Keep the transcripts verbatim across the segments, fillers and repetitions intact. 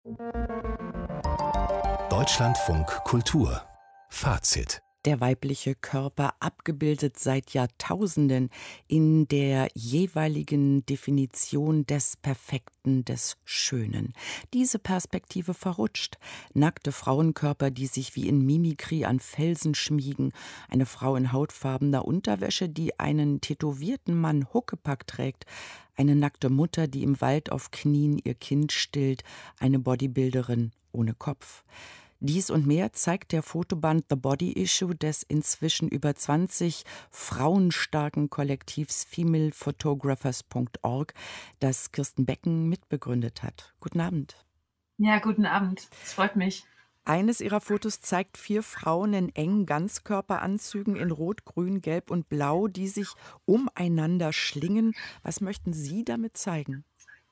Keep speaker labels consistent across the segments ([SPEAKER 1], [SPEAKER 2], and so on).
[SPEAKER 1] Deutschlandfunk Kultur Fazit.
[SPEAKER 2] Der weibliche Körper abgebildet seit Jahrtausenden in der jeweiligen Definition des Perfekten, des Schönen. Diese Perspektive verrutscht. Nackte Frauenkörper, die sich wie in Mimikry an Felsen schmiegen. Eine Frau in hautfarbener Unterwäsche, die einen tätowierten Mann Huckepack trägt. Eine nackte Mutter, die im Wald auf Knien ihr Kind stillt. Eine Bodybuilderin ohne Kopf. Dies und mehr zeigt der Fotoband The Body Issue des inzwischen über zwanzig frauenstarken Kollektivs female photographers punkt org, das Kirsten Becken mitbegründet hat. Guten Abend.
[SPEAKER 3] Ja, guten Abend. Es freut mich.
[SPEAKER 2] Eines ihrer Fotos zeigt vier Frauen in engen Ganzkörperanzügen in Rot, Grün, Gelb und Blau, die sich umeinander schlingen. Was möchten Sie damit zeigen?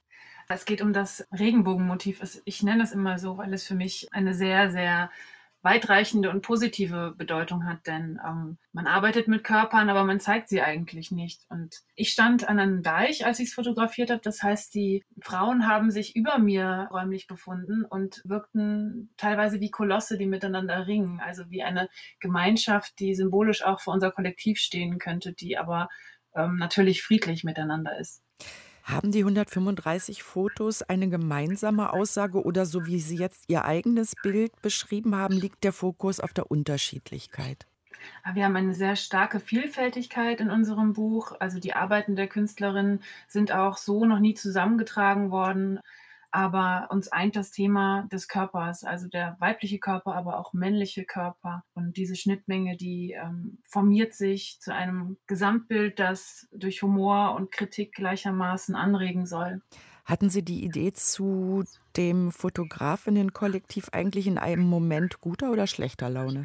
[SPEAKER 3] Es geht um das Regenbogenmotiv. Ich nenne es immer so, weil es für mich eine sehr, sehr weitreichende und positive Bedeutung hat. Denn ähm, man arbeitet mit Körpern, aber man zeigt sie eigentlich nicht. Und ich stand an einem Deich, als ich es fotografiert habe. Das heißt, die Frauen haben sich über mir räumlich befunden und wirkten teilweise wie Kolosse, die miteinander ringen. Also wie eine Gemeinschaft, die symbolisch auch für unser Kollektiv stehen könnte, die aber ähm, natürlich friedlich miteinander ist.
[SPEAKER 2] Haben die hundertfünfunddreißig Fotos eine gemeinsame Aussage oder so wie Sie jetzt Ihr eigenes Bild beschrieben haben, liegt der Fokus auf der Unterschiedlichkeit?
[SPEAKER 3] Wir haben eine sehr starke Vielfältigkeit in unserem Buch. Also die Arbeiten der Künstlerinnen sind auch so noch nie zusammengetragen worden. Aber uns eint das Thema des Körpers, also der weibliche Körper, aber auch männliche Körper. Und diese Schnittmenge, die ähm, formiert sich zu einem Gesamtbild, das durch Humor und Kritik gleichermaßen anregen soll.
[SPEAKER 2] Hatten Sie die Idee zu dem Fotografinnenkollektiv eigentlich in einem Moment guter oder schlechter Laune?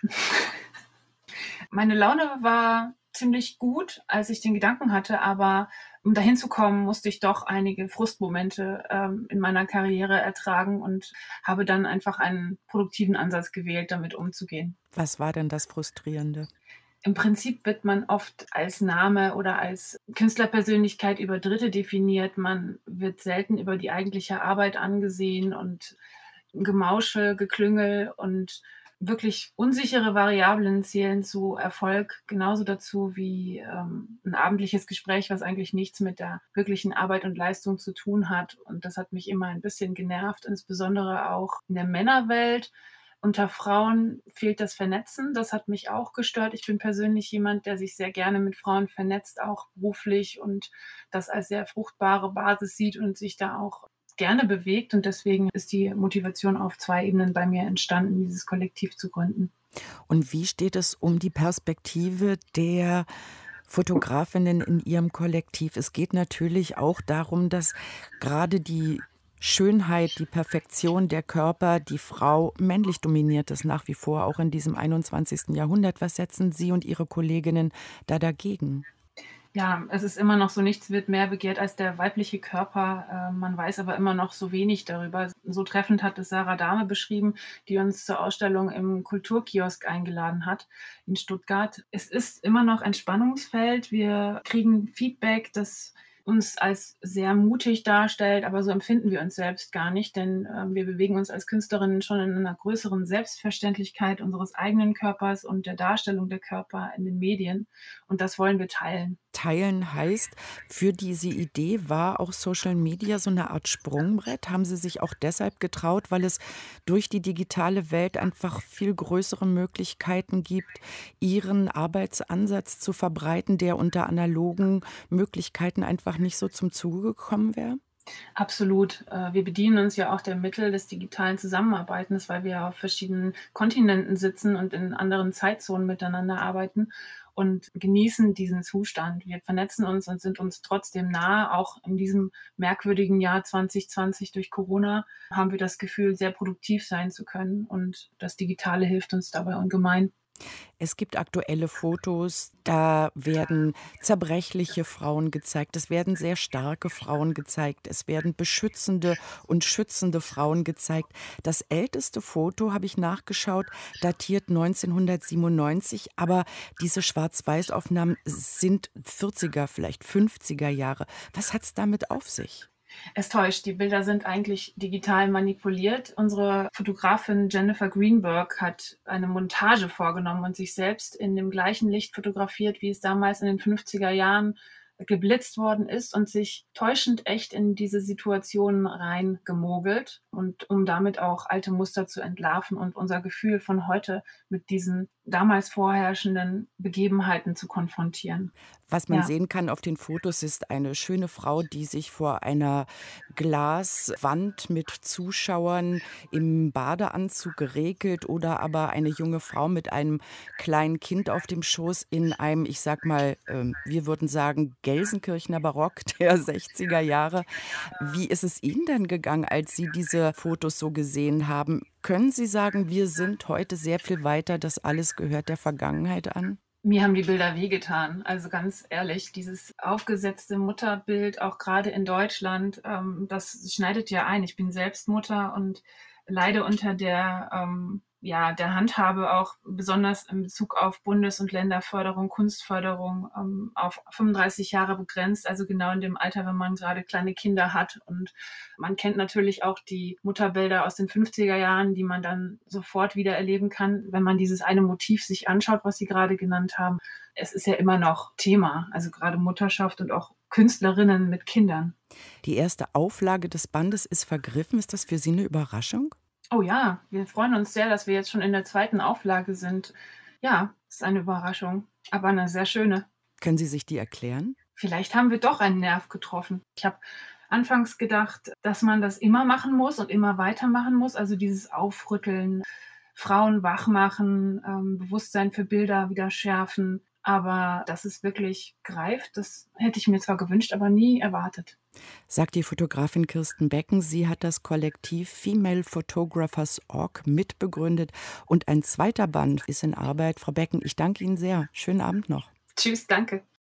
[SPEAKER 3] Meine Laune war ziemlich gut, als ich den Gedanken hatte, aber um dahin zu kommen, musste ich doch einige Frustmomente ähm, in meiner Karriere ertragen und habe dann einfach einen produktiven Ansatz gewählt, damit umzugehen.
[SPEAKER 2] Was war denn das Frustrierende?
[SPEAKER 3] Im Prinzip wird man oft als Name oder als Künstlerpersönlichkeit über Dritte definiert. Man wird selten über die eigentliche Arbeit angesehen und Gemauschel, Geklüngel und wirklich unsichere Variablen zählen zu Erfolg genauso dazu wie ähm, ein abendliches Gespräch, was eigentlich nichts mit der wirklichen Arbeit und Leistung zu tun hat. Und das hat mich immer ein bisschen genervt, insbesondere auch in der Männerwelt. Unter Frauen fehlt das Vernetzen. Das hat mich auch gestört. Ich bin persönlich jemand, der sich sehr gerne mit Frauen vernetzt, auch beruflich und das als sehr fruchtbare Basis sieht und sich da auch gerne bewegt. Und deswegen ist die Motivation auf zwei Ebenen bei mir entstanden, dieses Kollektiv zu gründen.
[SPEAKER 2] Und wie steht es um die Perspektive der Fotografinnen in Ihrem Kollektiv? Es geht natürlich auch darum, dass gerade die Schönheit, die Perfektion der Körper, die Frau männlich dominiert ist, nach wie vor auch in diesem einundzwanzigsten Jahrhundert. Was setzen Sie und Ihre Kolleginnen da dagegen?
[SPEAKER 3] Ja, es ist immer noch so, nichts wird mehr begehrt als der weibliche Körper. Äh, man weiß aber immer noch so wenig darüber. So treffend hat es Sarah Dahme beschrieben, die uns zur Ausstellung im Kulturkiosk eingeladen hat in Stuttgart. Es ist immer noch ein Spannungsfeld. Wir kriegen Feedback, das uns als sehr mutig darstellt, aber so empfinden wir uns selbst gar nicht, denn äh, wir bewegen uns als Künstlerinnen schon in einer größeren Selbstverständlichkeit unseres eigenen Körpers und der Darstellung der Körper in den Medien und das wollen wir teilen.
[SPEAKER 2] Teilen heißt, für diese Idee war auch Social Media so eine Art Sprungbrett. Haben Sie sich auch deshalb getraut, weil es durch die digitale Welt einfach viel größere Möglichkeiten gibt, Ihren Arbeitsansatz zu verbreiten, der unter analogen Möglichkeiten einfach nicht so zum Zuge gekommen wäre?
[SPEAKER 3] Absolut. Äh, Wir bedienen uns ja auch der Mittel des digitalen Zusammenarbeitens, weil wir auf verschiedenen Kontinenten sitzen und in anderen Zeitzonen miteinander arbeiten und genießen diesen Zustand. Wir vernetzen uns und sind uns trotzdem nahe. Auch in diesem merkwürdigen Jahr zwanzig zwanzig durch Corona haben wir das Gefühl, sehr produktiv sein zu können. Und das Digitale hilft uns dabei ungemein.
[SPEAKER 2] Es gibt aktuelle Fotos, da werden zerbrechliche Frauen gezeigt, es werden sehr starke Frauen gezeigt, es werden beschützende und schützende Frauen gezeigt. Das älteste Foto, habe ich nachgeschaut, datiert neunzehnhundertsiebenundneunzig, aber diese Schwarz-Weiß-Aufnahmen sind vierziger, vielleicht fünfziger Jahre. Was hat es damit auf sich?
[SPEAKER 3] Es täuscht. Die Bilder sind eigentlich digital manipuliert. Unsere Fotografin Jennifer Greenberg hat eine Montage vorgenommen und sich selbst in dem gleichen Licht fotografiert, wie es damals in den fünfziger Jahren geblitzt worden ist und sich täuschend echt in diese Situationen reingemogelt und um damit auch alte Muster zu entlarven und unser Gefühl von heute mit diesen damals vorherrschenden Begebenheiten zu konfrontieren.
[SPEAKER 2] Was man
[SPEAKER 3] Ja.
[SPEAKER 2] sehen kann auf den Fotos, ist eine schöne Frau, die sich vor einer Glaswand mit Zuschauern im Badeanzug geregelt oder aber eine junge Frau mit einem kleinen Kind auf dem Schoß in einem, ich sag mal, ähm, wir würden sagen, Gelsenkirchener Barock der sechziger Jahre. Wie ist es Ihnen denn gegangen, als Sie diese Fotos so gesehen haben? Können Sie sagen, wir sind heute sehr viel weiter, das alles gehört der Vergangenheit an?
[SPEAKER 3] Mir haben die Bilder wehgetan. Also ganz ehrlich, dieses aufgesetzte Mutterbild, auch gerade in Deutschland, ähm, das schneidet ja ein. Ich bin selbst Mutter und leide unter der, ähm, ja, der Handhabe auch besonders in Bezug auf Bundes- und Länderförderung, Kunstförderung, ähm, auf fünfunddreißig Jahre begrenzt, also genau in dem Alter, wenn man gerade kleine Kinder hat. Und man kennt natürlich auch die Mutterbilder aus den fünfziger Jahren, die man dann sofort wieder erleben kann, wenn man dieses eine Motiv sich anschaut, was Sie gerade genannt haben. Es ist ja immer noch Thema, also gerade Mutterschaft und auch Künstlerinnen mit Kindern.
[SPEAKER 2] Die erste Auflage des Bandes ist vergriffen. Ist das für Sie eine Überraschung?
[SPEAKER 3] Oh ja, wir freuen uns sehr, dass wir jetzt schon in der zweiten Auflage sind. Ja, ist eine Überraschung, aber eine sehr schöne.
[SPEAKER 2] Können Sie sich die erklären?
[SPEAKER 3] Vielleicht haben wir doch einen Nerv getroffen. Ich habe anfangs gedacht, dass man das immer machen muss und immer weitermachen muss, also dieses Aufrütteln, Frauen wachmachen, ähm, Bewusstsein für Bilder wieder schärfen. Aber dass es wirklich greift, das hätte ich mir zwar gewünscht, aber nie erwartet.
[SPEAKER 2] Sagt die Fotografin Kirsten Becken. Sie hat das Kollektiv Female Photographers Punkt org mitbegründet und ein zweiter Band ist in Arbeit. Frau Becken, ich danke Ihnen sehr. Schönen Abend noch.
[SPEAKER 3] Tschüss, danke.